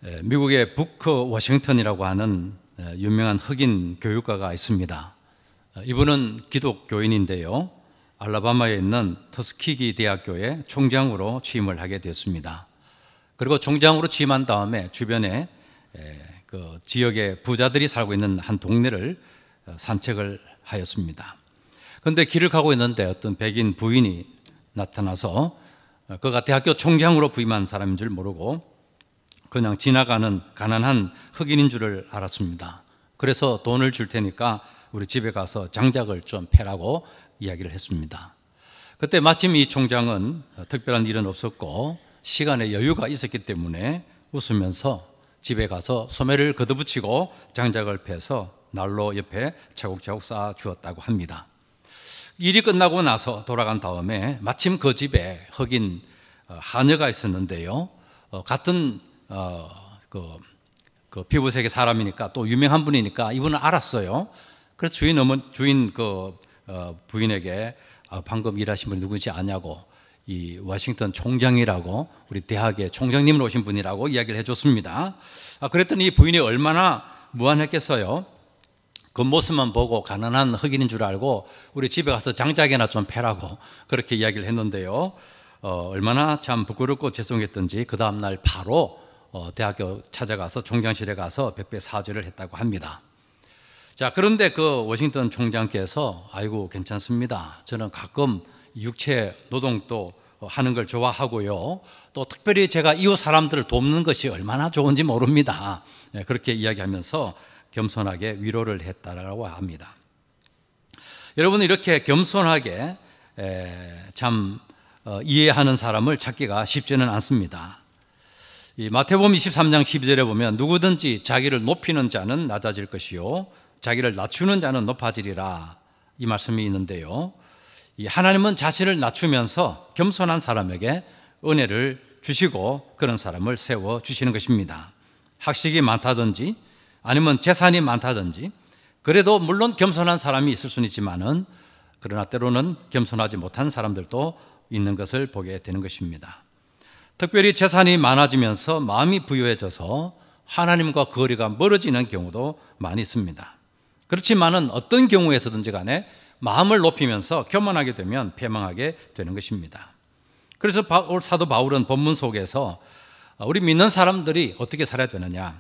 미국의 부커 워싱턴이라고 하는 유명한 흑인 교육가가 있습니다. 이분은 기독교인인데요. 알라바마에 있는 터스키기 대학교의 총장으로 취임을 하게 되었습니다. 그리고 총장으로 취임한 다음에 주변에 그 지역의 부자들이 살고 있는 한 동네를 산책을 하였습니다. 그런데 길을 가고 있는데 어떤 백인 부인이 나타나서 그가 대학교 총장으로 부임한 사람인 줄 모르고 그냥 지나가는 가난한 흑인인 줄을 알았습니다. 그래서 돈을 줄 테니까 우리 집에 가서 장작을 좀 패라고 이야기를 했습니다. 그때 마침 이 총장은 특별한 일은 없었고 시간에 여유가 있었기 때문에 웃으면서 집에 가서 소매를 걷어붙이고 장작을 패서 난로 옆에 차곡차곡 쌓아 주었다고 합니다. 일이 끝나고 나서 돌아간 다음에 마침 그 집에 흑인 하녀가 있었는데요. 같은 그 피부색의 사람이니까 또 유명한 분이니까 이분은 알았어요. 그래서 주인 부인에게 방금 일하신 분이 누구지 아냐고, 이 워싱턴 총장이라고 우리 대학의 총장님으로 오신 분이라고 이야기를 해줬습니다. 그랬더니 이 부인이 얼마나 무안했겠어요. 그 모습만 보고 가난한 흑인인 줄 알고 우리 집에 가서 장작이나 좀 패라고 그렇게 이야기를 했는데요. 얼마나 참 부끄럽고 죄송했던지 그 다음날 바로 대학교 찾아가서 총장실에 가서 백배 사죄를 했다고 합니다. 자, 그런데 그 워싱턴 총장께서 아이고 괜찮습니다. 저는 가끔 육체 노동도 하는 걸 좋아하고요. 또 특별히 제가 이웃 사람들을 돕는 것이 얼마나 좋은지 모릅니다. 그렇게 이야기하면서 겸손하게 위로를 했다라고 합니다. 여러분, 이렇게 겸손하게 참 이해하는 사람을 찾기가 쉽지는 않습니다. 이 마태복음 23장 12절에 보면 누구든지 자기를 높이는 자는 낮아질 것이요 자기를 낮추는 자는 높아지리라, 이 말씀이 있는데요. 이 하나님은 자신을 낮추면서 겸손한 사람에게 은혜를 주시고 그런 사람을 세워 주시는 것입니다. 학식이 많다든지 아니면 재산이 많다든지, 그래도 물론 겸손한 사람이 있을 수는 있지만은 그러나 때로는 겸손하지 못한 사람들도 있는 것을 보게 되는 것입니다. 특별히 재산이 많아지면서 마음이 부유해져서 하나님과 거리가 멀어지는 경우도 많이 있습니다. 그렇지만은 어떤 경우에서든지 간에 마음을 높이면서 교만하게 되면 패망하게 되는 것입니다. 그래서 사도 바울은 본문 속에서 우리 믿는 사람들이 어떻게 살아야 되느냐,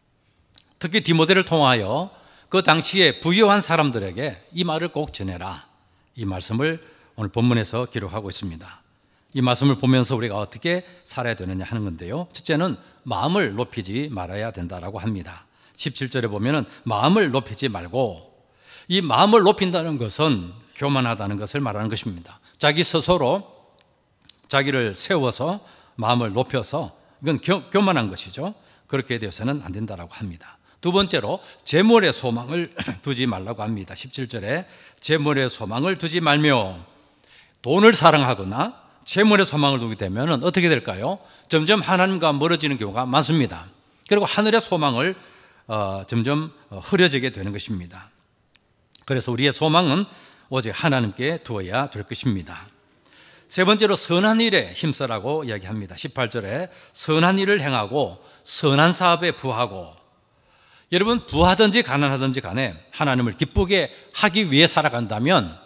특히 디모데를 통하여 그 당시에 부유한 사람들에게 이 말을 꼭 전해라, 이 말씀을 오늘 본문에서 기록하고 있습니다. 이 말씀을 보면서 우리가 어떻게 살아야 되느냐 하는 건데요. 첫째는 마음을 높이지 말아야 된다라고 합니다. 17절에 보면은 마음을 높이지 말고, 이 마음을 높인다는 것은 교만하다는 것을 말하는 것입니다. 자기 스스로 자기를 세워서 마음을 높여서, 이건 교만한 것이죠. 그렇게 되어서는 안 된다라고 합니다. 두 번째로 재물의 소망을 두지 말라고 합니다. 17절에 재물의 소망을 두지 말며, 돈을 사랑하거나 재물의 소망을 두게 되면 어떻게 될까요? 점점 하나님과 멀어지는 경우가 많습니다. 그리고 하늘의 소망을 점점 흐려지게 되는 것입니다. 그래서 우리의 소망은 오직 하나님께 두어야 될 것입니다. 세 번째로 선한 일에 힘쓰라고 이야기합니다. 18절에 선한 일을 행하고 선한 사업에 부하고, 여러분 부하든지 가난하든지 간에 하나님을 기쁘게 하기 위해 살아간다면,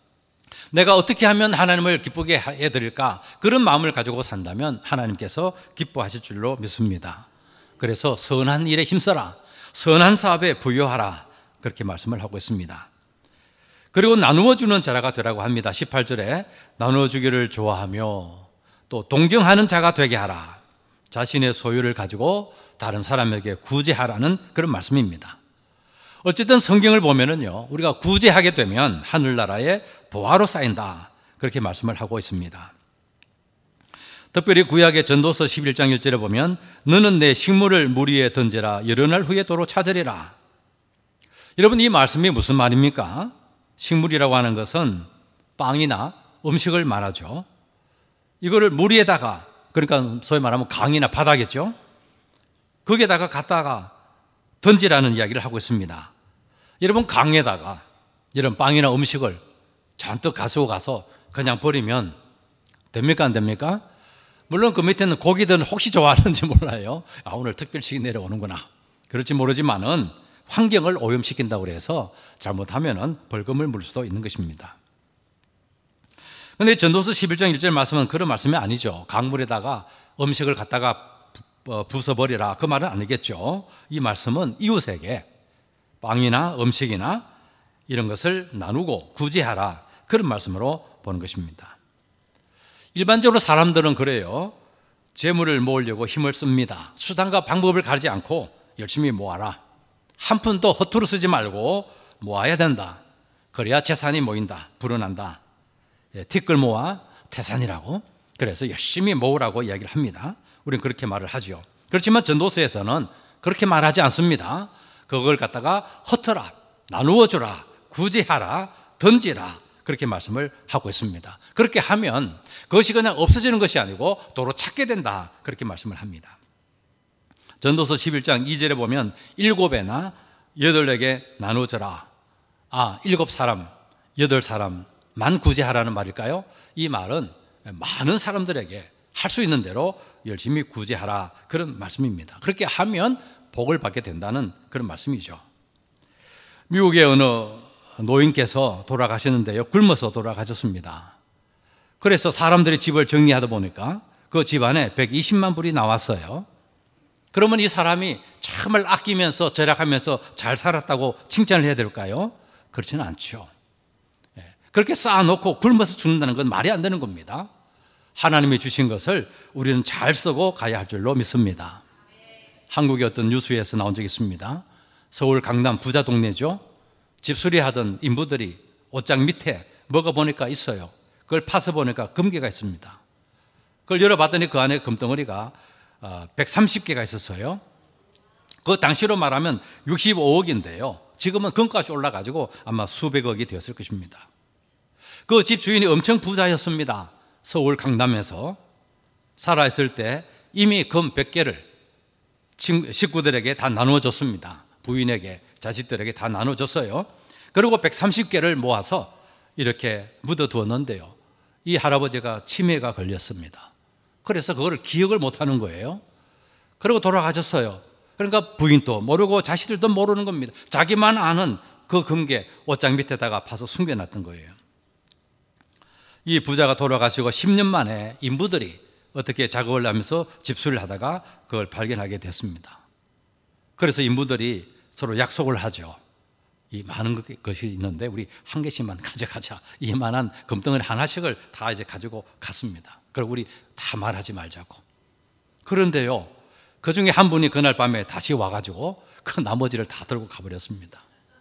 내가 어떻게 하면 하나님을 기쁘게 해드릴까, 그런 마음을 가지고 산다면 하나님께서 기뻐하실 줄로 믿습니다. 그래서 선한 일에 힘써라, 선한 사업에 부여하라, 그렇게 말씀을 하고 있습니다. 그리고 나누어 주는 자가 되라고 합니다. 18절에 나누어 주기를 좋아하며 또 동정하는 자가 되게 하라, 자신의 소유를 가지고 다른 사람에게 구제하라는 그런 말씀입니다. 어쨌든 성경을 보면은요, 우리가 구제하게 되면 하늘나라에 보화로 쌓인다, 그렇게 말씀을 하고 있습니다. 특별히 구약의 전도서 11장 1절에 보면 너는 내 식물을 물 위에 던져라, 여러 날 후에 도로 찾으리라. 여러분, 이 말씀이 무슨 말입니까? 식물이라고 하는 것은 빵이나 음식을 말하죠. 이거를 물 위에다가, 그러니까 소위 말하면 강이나 바다겠죠, 거기에다가 갖다가 던지라는 이야기를 하고 있습니다. 여러분, 강에다가 이런 빵이나 음식을 잔뜩 가지고 가서 그냥 버리면 됩니까, 안 됩니까? 물론 그 밑에는 고기든 혹시 좋아하는지 몰라요. 오늘 특별식이 내려오는구나. 그럴지 모르지만은 환경을 오염시킨다고 해서 잘못하면은 벌금을 물 수도 있는 것입니다. 그런데 전도서 11장 1절 말씀은 그런 말씀이 아니죠. 강물에다가 음식을 갖다가 부숴버리라, 그 말은 아니겠죠. 이 말씀은 이웃에게 빵이나 음식이나 이런 것을 나누고 구제하라, 그런 말씀으로 보는 것입니다. 일반적으로 사람들은 그래요. 재물을 모으려고 힘을 씁니다. 수단과 방법을 가리지 않고 열심히 모아라. 한 푼도 허투루 쓰지 말고 모아야 된다. 그래야 재산이 모인다, 불어난다. 티끌 모아 태산이라고. 그래서 열심히 모으라고 이야기를 합니다. 우리는 그렇게 말을 하죠. 그렇지만 전도서에서는 그렇게 말하지 않습니다. 그걸 갖다가 흩어라, 나누어 주라, 구제하라, 던지라, 그렇게 말씀을 하고 있습니다. 그렇게 하면 그것이 그냥 없어지는 것이 아니고 도로 찾게 된다, 그렇게 말씀을 합니다. 전도서 11장 2절에 보면 7에나 8에게 나누어줘라. 7사람, 8사람만 구제하라는 말일까요? 이 말은 많은 사람들에게 할 수 있는 대로 열심히 구제하라, 그런 말씀입니다. 그렇게 하면 복을 받게 된다는 그런 말씀이죠. 미국의 어느 노인께서 돌아가셨는데요, 굶어서 돌아가셨습니다. 그래서 사람들이 집을 정리하다 보니까 그 집안에 120만 불이 나왔어요. 그러면 이 사람이 정말 아끼면서 절약하면서 잘 살았다고 칭찬을 해야 될까요? 그렇지는 않죠. 그렇게 쌓아놓고 굶어서 죽는다는 건 말이 안 되는 겁니다. 하나님이 주신 것을 우리는 잘 쓰고 가야 할 줄로 믿습니다. 한국의 어떤 뉴스에서 나온 적이 있습니다. 서울 강남 부자 동네죠. 집수리하던 인부들이 옷장 밑에 뭐가 보니까 있어요. 그걸 파서 보니까 금괴가 있습니다. 그걸 열어봤더니 그 안에 금덩어리가 130개가 있었어요. 그 당시로 말하면 65억인데요. 지금은 금값이 올라가지고 아마 수백억이 되었을 것입니다. 그 집 주인이 엄청 부자였습니다. 서울 강남에서 살아있을 때 이미 금 100개를 식구들에게 다 나누어줬습니다. 부인에게, 자식들에게 다 나눠줬어요. 그리고 130개를 모아서 이렇게 묻어두었는데요, 이 할아버지가 치매가 걸렸습니다. 그래서 그거를 기억을 못하는 거예요. 그리고 돌아가셨어요. 그러니까 부인도 모르고 자식들도 모르는 겁니다. 자기만 아는 그 금괴 옷장 밑에다가 파서 숨겨놨던 거예요. 이 부자가 돌아가시고 10년 만에 인부들이 어떻게 작업을 하면서 집수리를 하다가 그걸 발견하게 됐습니다. 그래서 인부들이 서로 약속을 하죠. 이 많은 것이 있는데 우리 한 개씩만 가져가자. 이만한 금덩어리 하나씩을 다 이제 가지고 갔습니다. 그리고 우리 다 말하지 말자고. 그런데요, 그 중에 한 분이 그날 밤에 다시 와가지고 그 나머지를 다 들고 가버렸습니다.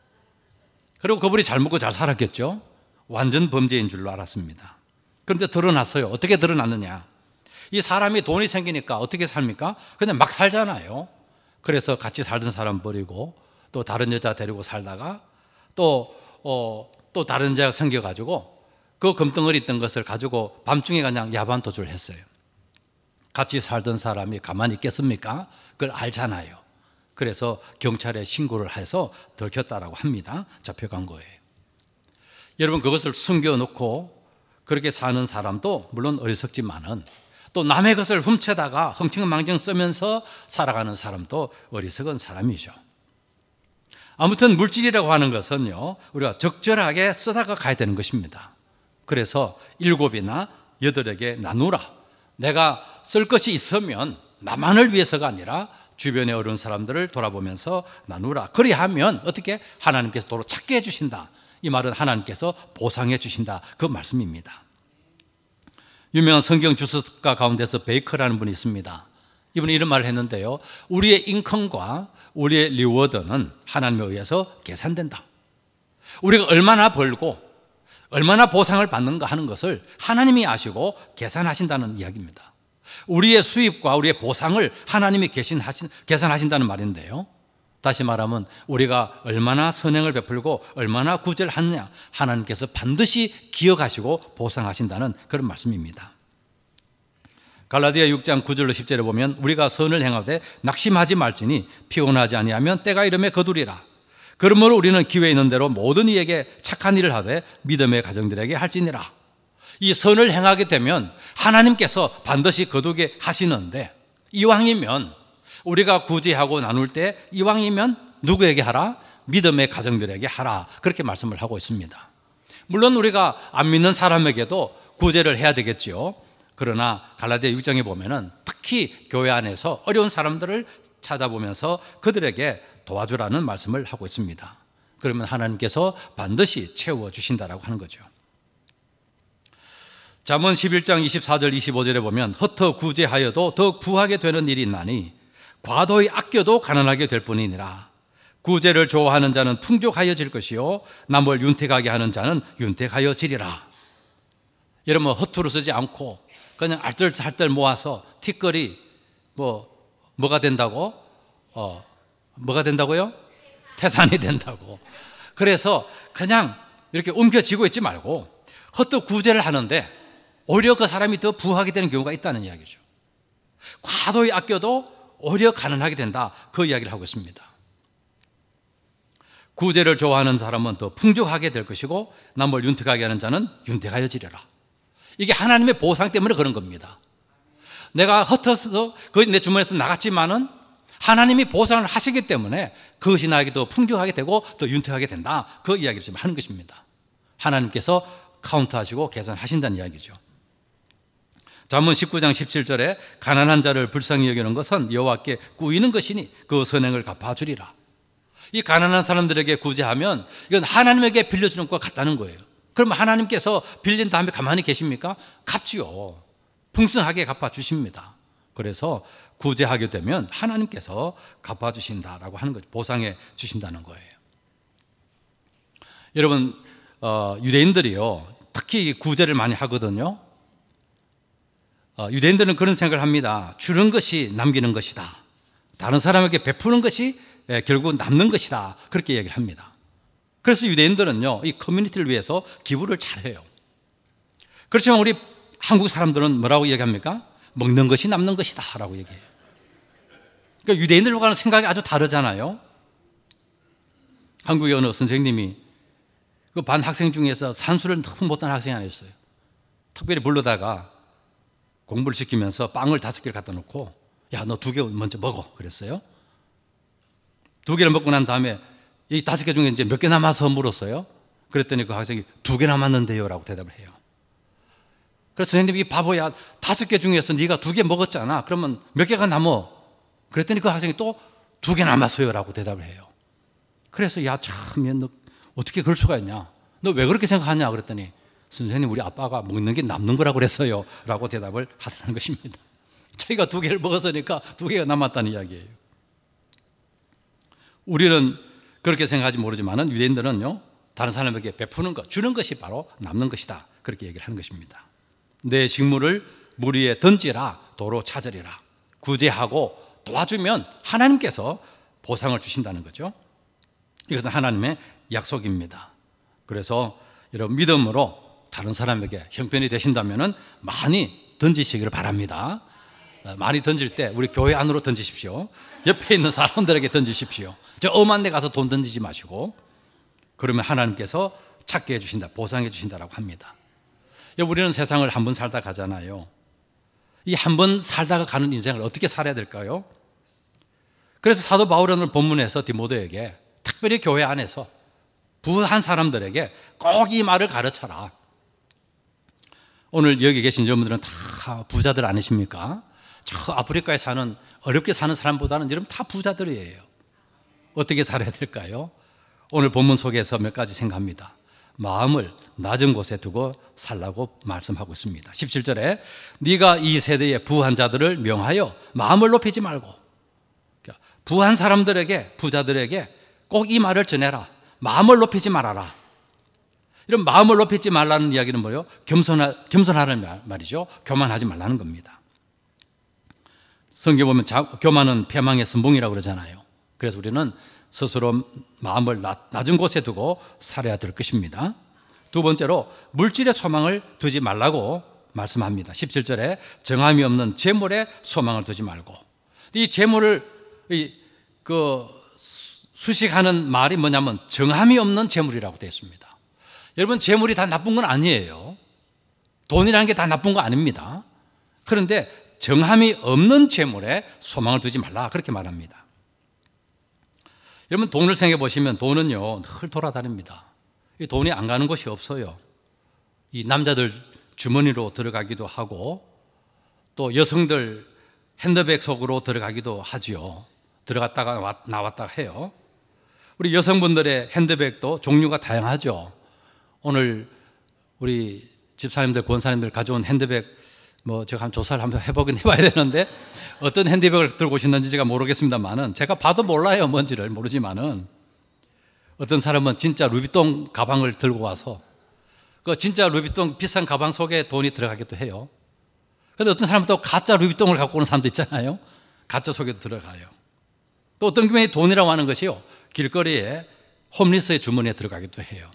그리고 그분이 잘 먹고 잘 살았겠죠. 완전 범죄인 줄로 알았습니다. 그런데 드러났어요. 어떻게 드러났느냐? 이 사람이 돈이 생기니까 어떻게 삽니까? 그냥 막 살잖아요. 그래서 같이 살던 사람 버리고 또 다른 여자 데리고 살다가 또 다른 여자가 생겨가지고 그 금덩어리 있던 것을 가지고 밤중에 그냥 야반 도주를 했어요. 같이 살던 사람이 가만히 있겠습니까? 그걸 알잖아요. 그래서 경찰에 신고를 해서 들켰다라고 합니다. 잡혀간 거예요. 여러분, 그것을 숨겨놓고 그렇게 사는 사람도 물론 어리석지만은 또 남의 것을 훔쳐다가 흥청망청 쓰면서 살아가는 사람도 어리석은 사람이죠. 아무튼 물질이라고 하는 것은요, 우리가 적절하게 쓰다가 가야 되는 것입니다. 그래서 7이나 8에게 나누라. 내가 쓸 것이 있으면 나만을 위해서가 아니라 주변의 어려운 사람들을 돌아보면서 나누라. 그리하면 어떻게? 하나님께서 도로 찾게 해주신다. 이 말은 하나님께서 보상해 주신다, 그 말씀입니다. 유명한 성경 주석가 가운데서 베이커라는 분이 있습니다. 이분이 이런 말을 했는데요, 우리의 인컴과 우리의 리워드는 하나님에 의해서 계산된다. 우리가 얼마나 벌고 얼마나 보상을 받는가 하는 것을 하나님이 아시고 계산하신다는 이야기입니다. 우리의 수입과 우리의 보상을 하나님이 계산하신다는 말인데요, 다시 말하면 우리가 얼마나 선행을 베풀고 얼마나 구제를 하느냐, 하나님께서 반드시 기억하시고 보상하신다는 그런 말씀입니다. 갈라디아 6장 9절로 10절에 보면 우리가 선을 행하되 낙심하지 말지니 피곤하지 아니하면 때가 이름에 거두리라. 그러므로 우리는 기회 있는 대로 모든 이에게 착한 일을 하되 믿음의 가정들에게 할지니라. 이 선을 행하게 되면 하나님께서 반드시 거두게 하시는데, 이왕이면 우리가 구제하고 나눌 때 이왕이면 누구에게 하라? 믿음의 가정들에게 하라. 그렇게 말씀을 하고 있습니다. 물론 우리가 안 믿는 사람에게도 구제를 해야 되겠지요. 그러나 갈라디아 6장에 보면은 특히 교회 안에서 어려운 사람들을 찾아보면서 그들에게 도와주라는 말씀을 하고 있습니다. 그러면 하나님께서 반드시 채워주신다라고 하는 거죠. 잠언 11장 24절 25절에 보면 흩어 구제하여도 더욱 부하게 되는 일이 있나니 과도히 아껴도 가난하게 될 뿐이니라. 구제를 좋아하는 자는 풍족하여질 것이요 남을 윤택하게 하는 자는 윤택하여지리라. 여러분, 허투루 쓰지 않고 그냥 알뜰살뜰 모아서 티끌이 뭐가 된다고? 뭐가 된다고요? 태산이 된다고. 그래서 그냥 이렇게 옮겨지고 있지 말고 헛헛 구제를 하는데 오히려 그 사람이 더 부하게 되는 경우가 있다는 이야기죠. 과도히 아껴도 오히려 가난하게 된다, 그 이야기를 하고 있습니다. 구제를 좋아하는 사람은 더 풍족하게 될 것이고 남을 윤택하게 하는 자는 윤택하여지리라. 이게 하나님의 보상 때문에 그런 겁니다. 내가 흩어서 내 주머니에서 나갔지만은 하나님이 보상을 하시기 때문에 그것이 나에게 더 풍족하게 되고 더 윤택하게 된다, 그 이야기를 지금 하는 것입니다. 하나님께서 카운트하시고 계산하신다는 이야기죠. 잠언 19장 17절에 가난한 자를 불쌍히 여기는 것은 여호와께 꾸이는 것이니 그 선행을 갚아주리라. 이 가난한 사람들에게 구제하면 이건 하나님에게 빌려주는 것과 같다는 거예요. 그러면 하나님께서 빌린 다음에 가만히 계십니까? 갚지요. 풍성하게 갚아주십니다. 그래서 구제하게 되면 하나님께서 갚아주신다라고 하는 거죠. 보상해 주신다는 거예요. 여러분, 유대인들이요 특히 구제를 많이 하거든요. 유대인들은 그런 생각을 합니다. 주는 것이 남기는 것이다. 다른 사람에게 베푸는 것이 결국 남는 것이다, 그렇게 얘기를 합니다. 그래서 유대인들은요 이 커뮤니티를 위해서 기부를 잘해요. 그렇지만 우리 한국 사람들은 뭐라고 얘기합니까? 먹는 것이 남는 것이다 라고 얘기해요. 그러니까 유대인들과는 생각이 아주 다르잖아요. 한국의 어느 선생님이 그 반 학생 중에서 산수를 너무 못하는 학생이 하나 있어요. 특별히 불러다가 공부를 시키면서 빵을 5개를 갖다 놓고 야, 너 2개 먼저 먹어 그랬어요. 2개를 먹고 난 다음에 이 5개 중에 이제 몇 개 남아서 물었어요. 그랬더니 그 학생이 2개 남았는데요 라고 대답을 해요. 그래서 선생님이 이 바보야, 5개 중에서 네가 2개 먹었잖아. 그러면 몇 개가 남어? 그랬더니 그 학생이 또 2개 남았어요 라고 대답을 해요. 그래서 야, 참, 너 어떻게 그럴 수가 있냐? 너 왜 그렇게 생각하냐? 그랬더니 선생님, 우리 아빠가 먹는 게 남는 거라고 그랬어요 라고 대답을 하더라는 것입니다. 자기가 2개를 먹었으니까 2개가 남았다는 이야기예요. 우리는 그렇게 생각하지 모르지만 유대인들은요 다른 사람에게 베푸는 것, 주는 것이 바로 남는 것이다, 그렇게 얘기를 하는 것입니다. 내 직무를 물 위에 던지라 도로 찾으리라. 구제하고 도와주면 하나님께서 보상을 주신다는 거죠. 이것은 하나님의 약속입니다. 그래서 여러분, 믿음으로 다른 사람에게 형편이 되신다면 많이 던지시기를 바랍니다. 많이 던질 때 우리 교회 안으로 던지십시오. 옆에 있는 사람들에게 던지십시오. 저 엄한 데 가서 돈 던지지 마시고. 그러면 하나님께서 찾게 해주신다, 보상해 주신다라고 합니다. 우리는 세상을 한 번 살다 가잖아요. 이 한 번 살다가 가는 인생을 어떻게 살아야 될까요? 그래서 사도 바울은 오늘 본문에서 디모데에게 특별히 교회 안에서 부한 사람들에게 꼭 이 말을 가르쳐라. 오늘 여기 계신 여러분들은 다 부자들 아니십니까? 저 아프리카에 사는, 어렵게 사는 사람보다는 여러분 다 부자들이에요. 어떻게 살아야 될까요? 오늘 본문 속에서 몇 가지 생각합니다. 마음을 낮은 곳에 두고 살라고 말씀하고 있습니다. 17절에 네가 이 세대의 부한 자들을 명하여 마음을 높이지 말고, 부한 사람들에게, 부자들에게 꼭 이 말을 전해라. 마음을 높이지 말아라. 이런 마음을 높이지 말라는 이야기는 뭐예요? 겸손하는 말이죠. 교만하지 말라는 겁니다. 성경 보면 교만은 패망의 선봉이라고 그러잖아요. 그래서 우리는 스스로 마음을 낮은 곳에 두고 살아야 될 것입니다. 두 번째로 물질의 소망을 두지 말라고 말씀합니다. 17절에 정함이 없는 재물에 소망을 두지 말고, 이 재물을 수식하는 말이 뭐냐면 정함이 없는 재물이라고 되어 있습니다. 여러분, 재물이 다 나쁜 건 아니에요. 돈이라는 게 다 나쁜 거 아닙니다. 그런데 정함이 없는 재물에 소망을 두지 말라 그렇게 말합니다. 여러분 돈을 생각해 보시면 돈은요 늘 돌아다닙니다. 이 돈이 안 가는 곳이 없어요. 이 남자들 주머니로 들어가기도 하고 또 여성들 핸드백 속으로 들어가기도 하지요. 들어갔다가 나왔다가 해요. 우리 여성분들의 핸드백도 종류가 다양하죠. 오늘 우리 집사님들, 권사님들 가져온 핸드백 제가 한번 조사를 한번 해보긴 해봐야 되는데 어떤 핸드백을 들고 오셨는지 제가 모르겠습니다만은 제가 봐도 몰라요. 뭔지를 모르지만은 어떤 사람은 진짜 루비통 가방을 들고 와서 그 진짜 루비통 비싼 가방 속에 돈이 들어가기도 해요. 그런데 어떤 사람은 또 가짜 루비통을 갖고 오는 사람도 있잖아요. 가짜 속에도 들어가요. 또 어떤 경우에 돈이라고 하는 것이요 길거리에 홈리스의 주머니에 들어가기도 해요.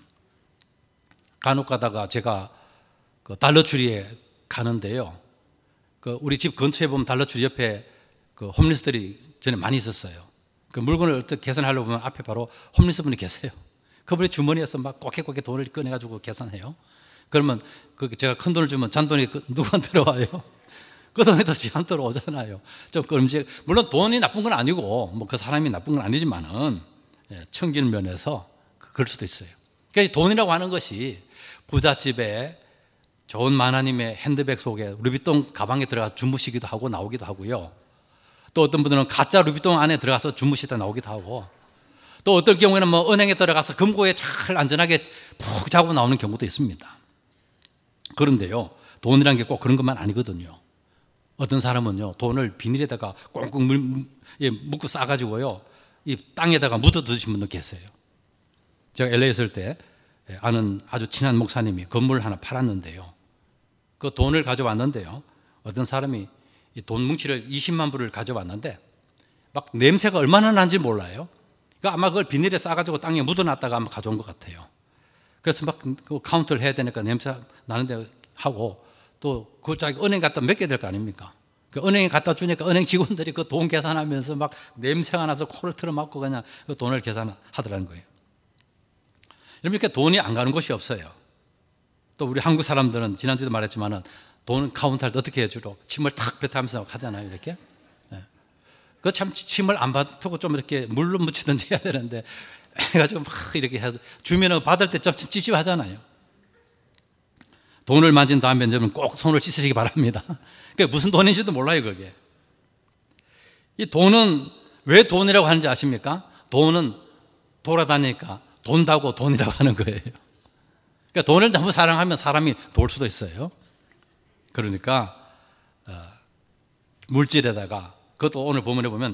간혹 가다가 제가 그 달러추리에 가는데요. 그 우리 집 근처에 보면 달러추리 옆에 그 홈리스들이 전에 많이 있었어요. 그 물건을 어떻게 계산하려고 보면 앞에 바로 홈리스 분이 계세요. 그분이 주머니에서 막 꼬개꼬개 돈을 꺼내가지고 계산해요. 그러면 제가 큰 돈을 주면 잔돈이 누구한테 들어와요? 그 돈이 더 지한테 들어오잖아요. 좀 끔찍. 물론 돈이 나쁜 건 아니고 그 사람이 나쁜 건 아니지만은 챙기는 면에서 그럴 수도 있어요. 그러니까 돈이라고 하는 것이 부잣집에 좋은 마나님의 핸드백 속에 루비통 가방에 들어가서 주무시기도 하고 나오기도 하고요. 또 어떤 분들은 가짜 루비통 안에 들어가서 주무시다 나오기도 하고 또 어떤 경우에는 은행에 들어가서 금고에 잘 안전하게 푹 자고 나오는 경우도 있습니다. 그런데요, 돈이라는 게 꼭 그런 것만 아니거든요. 어떤 사람은요, 돈을 비닐에다가 꽁꽁 묶고 싸가지고요, 이 땅에다가 묻어두신 분도 계세요. 제가 LA에 있을 때 아는 아주 친한 목사님이 건물을 하나 팔았는데요. 그 돈을 가져왔는데요. 어떤 사람이 이 돈 뭉치를 20만 불을 가져왔는데 막 냄새가 얼마나 나는지 몰라요. 그러니까 아마 그걸 비닐에 싸가지고 땅에 묻어놨다가 아마 가져온 것 같아요. 그래서 막 그 카운트를 해야 되니까 냄새 나는데 하고 또 그 자기 은행 갖다 몇 개 될 거 아닙니까? 그 은행에 갖다 주니까 은행 직원들이 그 돈 계산하면서 막 냄새가 나서 코를 틀어막고 그냥 그 돈을 계산하더라는 거예요. 이렇게 돈이 안 가는 곳이 없어요. 또 우리 한국 사람들은 지난주에도 말했지만은 돈 카운트할 때 어떻게 해주로 침을 탁 뱉으면서 하잖아요. 이렇게. 그 참 침을 안 뱉고 좀 이렇게 물로 묻히든지 해야 되는데 해가지고 막 이렇게 해서 주면은 받을 때 좀 찝찝하잖아요. 돈을 만진 다음에 여러분 꼭 손을 씻으시기 바랍니다. 그게 무슨 돈인지도 몰라요, 그게. 이 돈은 왜 돈이라고 하는지 아십니까? 돈은 돌아다니니까 돈다고 돈이라고 하는 거예요. 그러니까 돈을 너무 사랑하면 사람이 돌 수도 있어요. 그러니까 물질에다가 그것도 오늘 본문에 보면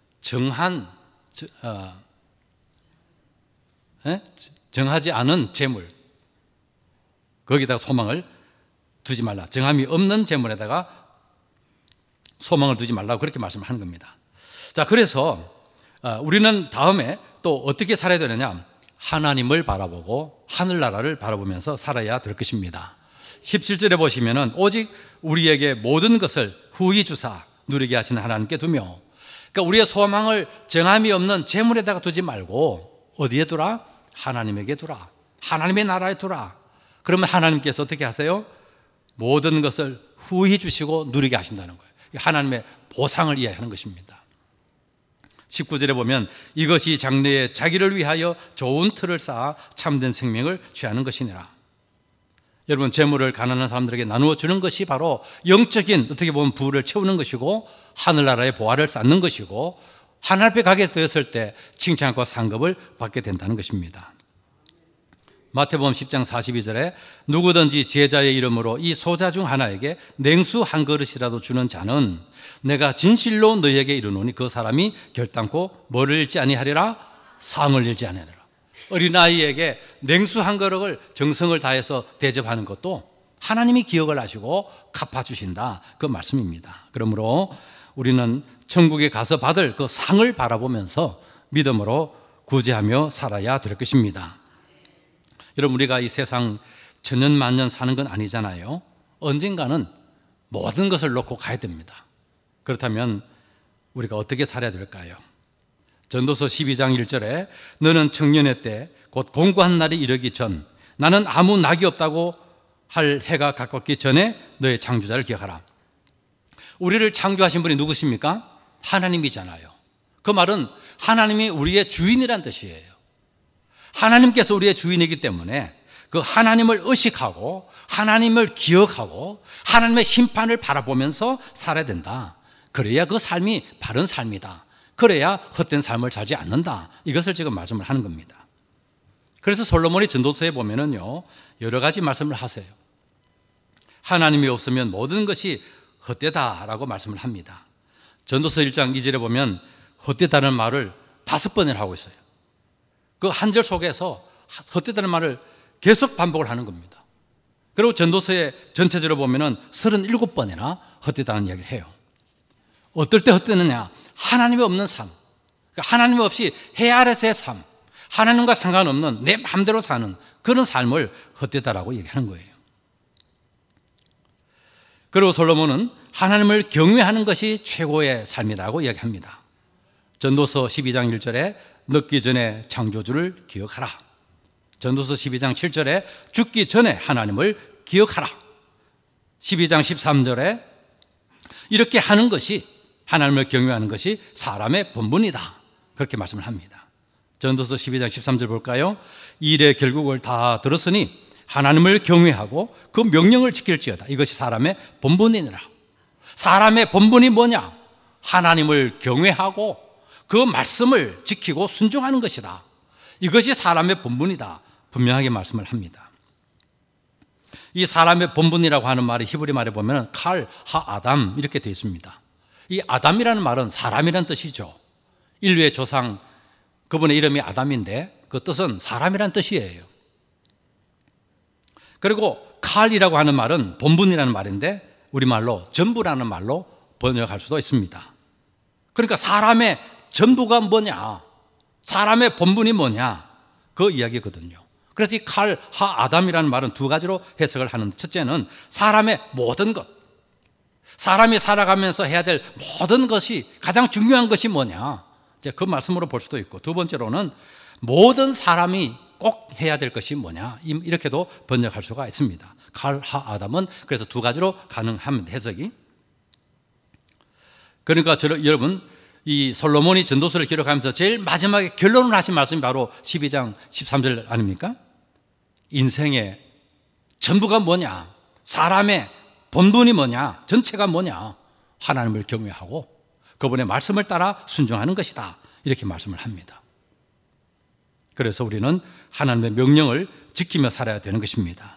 정하지 않은 재물 거기다가 소망을 두지 말라. 정함이 없는 재물에다가 소망을 두지 말라고 그렇게 말씀하는 겁니다. 자, 그래서 우리는 다음에 또 어떻게 살아야 되느냐? 하나님을 바라보고 하늘나라를 바라보면서 살아야 될 것입니다. 17절에 보시면은 오직 우리에게 모든 것을 후히 주사 누리게 하시는 하나님께 두며, 그러니까 우리의 소망을 정함이 없는 재물에다가 두지 말고 어디에 두라? 하나님에게 두라. 하나님의 나라에 두라. 그러면 하나님께서 어떻게 하세요? 모든 것을 후히 주시고 누리게 하신다는 거예요. 하나님의 보상을 이해하는 것입니다. 19절에 보면 이것이 장래에 자기를 위하여 좋은 틀을 쌓아 참된 생명을 취하는 것이니라. 여러분, 재물을 가난한 사람들에게 나누어 주는 것이 바로 영적인 어떻게 보면 부를 채우는 것이고 하늘나라의 보화를 쌓는 것이고 하늘 앞에 가게 되었을 때 칭찬과 상급을 받게 된다는 것입니다. 마태복음 10장 42절에 누구든지 제자의 이름으로 이 소자 중 하나에게 냉수 한 그릇이라도 주는 자는 내가 진실로 너희에게 이르노니 그 사람이 결단코 뭐를 잃지 아니하리라? 상을 잃지 아니하리라. 어린아이에게 냉수 한 그릇을 정성을 다해서 대접하는 것도 하나님이 기억을 하시고 갚아주신다, 그 말씀입니다. 그러므로 우리는 천국에 가서 받을 그 상을 바라보면서 믿음으로 구제하며 살아야 될 것입니다. 여러분, 우리가 이 세상 천년 만년 사는 건 아니잖아요. 언젠가는 모든 것을 놓고 가야 됩니다. 그렇다면 우리가 어떻게 살아야 될까요? 전도서 12장 1절에 너는 청년의 때 곧 공고한 날이 이르기 전 나는 아무 낙이 없다고 할 해가 가깝기 전에 너의 창조자를 기억하라. 우리를 창조하신 분이 누구십니까? 하나님이잖아요. 그 말은 하나님이 우리의 주인이란 뜻이에요. 하나님께서 우리의 주인이기 때문에 그 하나님을 의식하고 하나님을 기억하고 하나님의 심판을 바라보면서 살아야 된다. 그래야 그 삶이 바른 삶이다. 그래야 헛된 삶을 살지 않는다. 이것을 지금 말씀을 하는 겁니다. 그래서 솔로몬이 전도서에 보면은요, 여러 가지 말씀을 하세요. 하나님이 없으면 모든 것이 헛되다라고 말씀을 합니다. 전도서 1장 2절에 보면 헛되다는 말을 5번이나 하고 있어요. 그 한 절 속에서 헛되다는 말을 계속 반복을 하는 겁니다. 그리고 전도서의 전체적으로 보면은 37번이나 헛되다는 이야기를 해요. 어떨 때 헛되느냐? 하나님이 없는 삶, 하나님 없이 해 아래서의 삶, 하나님과 상관없는 내 마음대로 사는 그런 삶을 헛되다라고 얘기하는 거예요. 그리고 솔로몬은 하나님을 경외하는 것이 최고의 삶이라고 이야기합니다. 전도서 12장 1절에 늦기 전에 창조주를 기억하라. 전도서 12장 7절에 죽기 전에 하나님을 기억하라. 12장 13절에 이렇게 하는 것이, 하나님을 경외하는 것이 사람의 본분이다. 그렇게 말씀을 합니다. 전도서 12장 13절 볼까요? 일의 결국을 다 들었으니 하나님을 경외하고 그 명령을 지킬지어다. 이것이 사람의 본분이니라. 사람의 본분이 뭐냐? 하나님을 경외하고 그 말씀을 지키고 순종하는 것이다. 이것이 사람의 본분이다. 분명하게 말씀을 합니다. 이 사람의 본분이라고 하는 말이 히브리 말에 보면 칼, 하, 아담 이렇게 되어 있습니다. 이 아담이라는 말은 사람이라는 뜻이죠. 인류의 조상, 그분의 이름이 아담인데 그 뜻은 사람이라는 뜻이에요. 그리고 칼이라고 하는 말은 본분이라는 말인데 우리말로 전부라는 말로 번역할 수도 있습니다. 그러니까 사람의 전부가 뭐냐, 사람의 본분이 뭐냐, 그 이야기거든요. 그래서 이 칼, 하, 아담이라는 말은 두 가지로 해석을 하는데, 첫째는 사람의 모든 것, 사람이 살아가면서 해야 될 모든 것이, 가장 중요한 것이 뭐냐, 이제 그 말씀으로 볼 수도 있고, 두 번째로는 모든 사람이 꼭 해야 될 것이 뭐냐, 이렇게도 번역할 수가 있습니다. 칼, 하, 아담은 그래서 두 가지로 가능합니다, 해석이. 그러니까 여러분, 이 솔로몬이 전도서를 기록하면서 제일 마지막에 결론을 하신 말씀이 바로 12장 13절 아닙니까? 인생의 전부가 뭐냐, 사람의 본분이 뭐냐, 전체가 뭐냐, 하나님을 경외하고 그분의 말씀을 따라 순종하는 것이다, 이렇게 말씀을 합니다. 그래서 우리는 하나님의 명령을 지키며 살아야 되는 것입니다.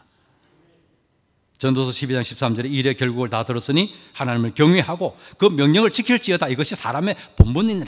전도서 12장 13절에 일의 결국을 다 들었으니 하나님을 경외하고 그 명령을 지킬지어다. 이것이 사람의 본분이니라.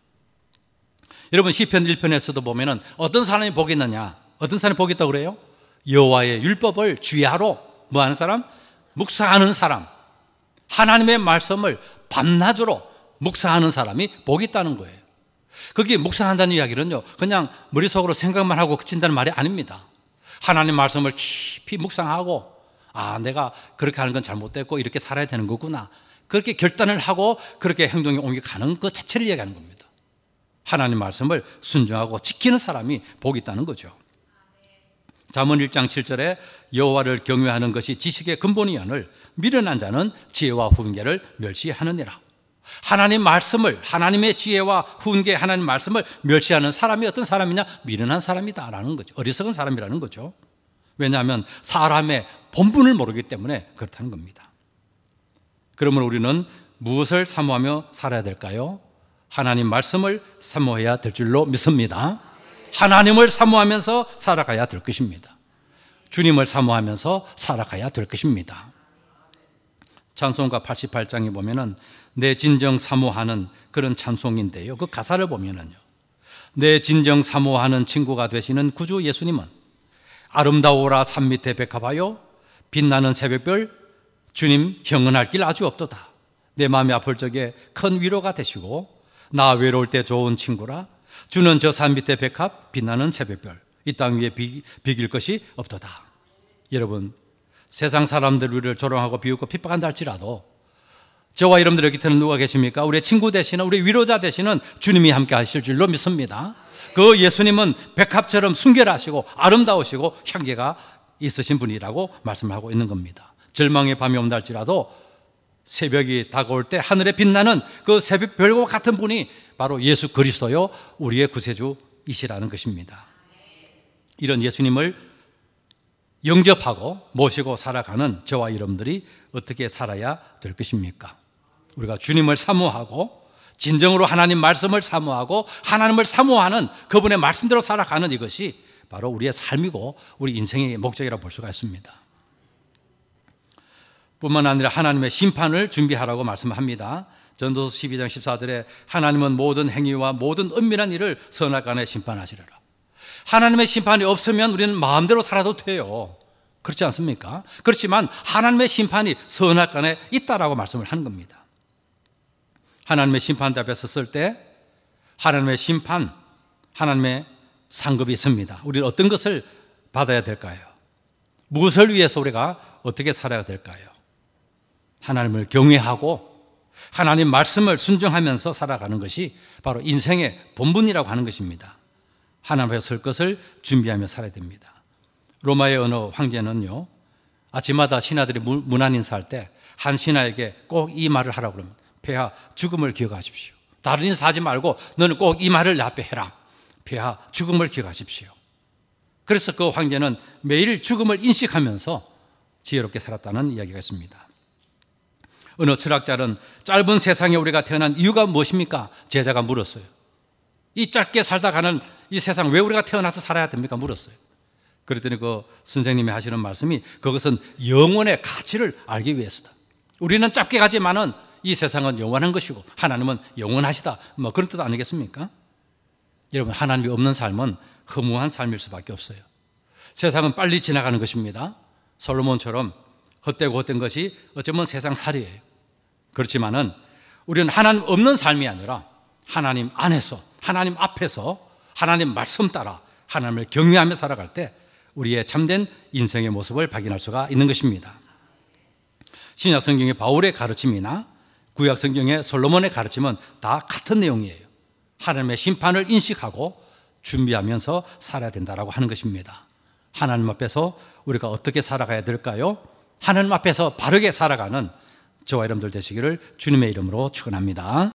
여러분 시편 1편에서도 보면은 어떤 사람이 복이 있느냐, 어떤 사람이 복이 있다고 그래요? 여호와의 율법을 주야로 뭐 하는 사람? 묵상하는 사람, 하나님의 말씀을 밤낮으로 묵상하는 사람이 복이 있다는 거예요. 그게 묵상한다는 이야기는요, 그냥 머릿속으로 생각만 하고 그친다는 말이 아닙니다. 하나님 말씀을 깊이 묵상하고, 아, 내가 그렇게 하는 건 잘못됐고 이렇게 살아야 되는 거구나, 그렇게 결단을 하고 그렇게 행동에 옮겨가는 그 자체를 얘기하는 겁니다. 하나님 말씀을 순종하고 지키는 사람이 복이 있다는 거죠. 잠언 1장 7절에 여호와를 경외하는 것이 지식의 근본이거늘 미련한 자는 지혜와 훈계를 멸시하느니라. 하나님 말씀을, 하나님의 지혜와 훈계, 하나님 말씀을 멸시하는 사람이 어떤 사람이냐? 미련한 사람이다라는 거죠. 어리석은 사람이라는 거죠. 왜냐하면 사람의 본분을 모르기 때문에 그렇다는 겁니다. 그러면 우리는 무엇을 사모하며 살아야 될까요? 하나님 말씀을 사모해야 될 줄로 믿습니다. 하나님을 사모하면서 살아가야 될 것입니다. 주님을 사모하면서 살아가야 될 것입니다. 찬송가 88장에 보면은 내 진정 사모하는 그런 찬송인데요, 그 가사를 보면은요, 내 진정 사모하는 친구가 되시는 구주 예수님은 아름다워라 산 밑에 백합하여 빛나는 새벽별 주님 형언할 길 아주 없도다. 내 마음이 아플 적에 큰 위로가 되시고 나 외로울 때 좋은 친구라. 주는 저 산 밑에 백합 빛나는 새벽별 이 땅 위에 비길 것이 없도다. 여러분, 세상 사람들 우리를 조롱하고 비웃고 핍박한다 할지라도 저와 여러분들 여기 때는 누가 계십니까? 우리의 친구 되시는, 우리 위로자 되시는 주님이 함께 하실 줄로 믿습니다. 그 예수님은 백합처럼 순결하시고 아름다우시고 향기가 있으신 분이라고 말씀하고 있는 겁니다. 절망의 밤이 온다 할지라도 새벽이 다가올 때 하늘에 빛나는 그 새벽 별과 같은 분이 바로 예수 그리스도요 우리의 구세주이시라는 것입니다. 이런 예수님을 영접하고 모시고 살아가는 저와 여러분들이 어떻게 살아야 될 것입니까? 우리가 주님을 사모하고 진정으로 하나님 말씀을 사모하고 하나님을 사모하는 그분의 말씀대로 살아가는 이것이 바로 우리의 삶이고 우리 인생의 목적이라고 볼 수가 있습니다. 뿐만 아니라 하나님의 심판을 준비하라고 말씀합니다. 전도서 12장 14절에 하나님은 모든 행위와 모든 은밀한 일을 선악간에 심판하시리라. 하나님의 심판이 없으면 우리는 마음대로 살아도 돼요. 그렇지 않습니까? 그렇지만 하나님의 심판이 선악간에 있다라고 말씀을 하는 겁니다. 하나님의 심판대 앞에 섰을 때 하나님의 심판, 하나님의 상급이 있습니다. 우리는 어떤 것을 받아야 될까요? 무엇을 위해서 우리가 어떻게 살아야 될까요? 하나님을 경외하고 하나님 말씀을 순종하면서 살아가는 것이 바로 인생의 본분이라고 하는 것입니다. 하나님 앞에 설 것을 준비하며 살아야 됩니다. 로마의 어느 황제는요, 아침마다 신하들이 문안 인사할 때 한 신하에게 꼭 이 말을 하라고 그럽니다. 폐하, 죽음을 기억하십시오. 다른 인사하지 말고 너는 꼭 이 말을 내 앞에 해라. 폐하, 죽음을 기억하십시오. 그래서 그 황제는 매일 죽음을 인식하면서 지혜롭게 살았다는 이야기가 있습니다. 어느 철학자는 짧은 세상에 우리가 태어난 이유가 무엇입니까? 제자가 물었어요. 이 짧게 살다 가는 이 세상 왜 우리가 태어나서 살아야 됩니까? 물었어요. 그랬더니 그 선생님이 하시는 말씀이 그것은 영혼의 가치를 알기 위해서다. 우리는 짧게 가지만은 이 세상은 영원한 것이고 하나님은 영원하시다. 뭐 그런 뜻 아니겠습니까? 여러분, 하나님이 없는 삶은 허무한 삶일 수밖에 없어요. 세상은 빨리 지나가는 것입니다. 솔로몬처럼 헛되고 헛된 것이 어쩌면 세상 살이에요. 그렇지만은 우리는 하나님 없는 삶이 아니라 하나님 안에서, 하나님 앞에서 하나님 말씀 따라 하나님을 경외하며 살아갈 때 우리의 참된 인생의 모습을 발견할 수가 있는 것입니다. 신약 성경의 바울의 가르침이나 구약 성경의 솔로몬의 가르침은 다 같은 내용이에요. 하나님의 심판을 인식하고 준비하면서 살아야 된다라고 하는 것입니다. 하나님 앞에서 우리가 어떻게 살아가야 될까요? 하나님 앞에서 바르게 살아가는 저와 여러분들 되시기를 주님의 이름으로 축원합니다.